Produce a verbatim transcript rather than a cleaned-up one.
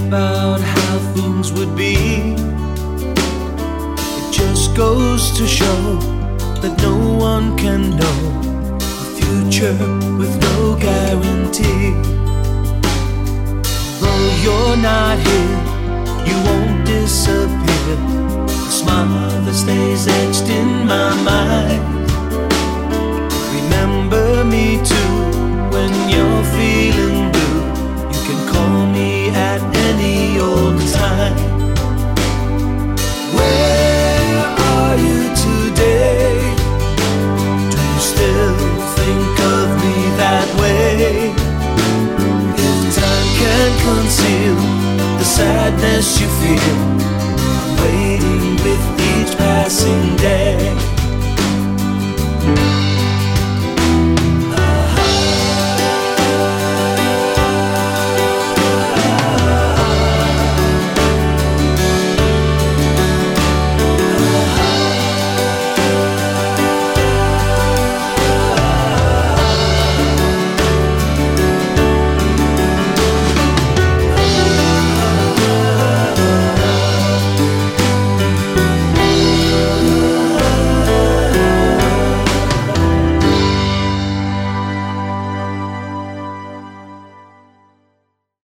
about how things would be. It just goes to show that no one can know the future with no guarantee. Though you're not here, you won't disappear. A smile that stays etched in my mind. Remember me too when you're feeling blue. You can call me at any old time. Where are you today? Do you still think of me that way? If time can conceal the sadness you feel, I'm waiting with each passing day.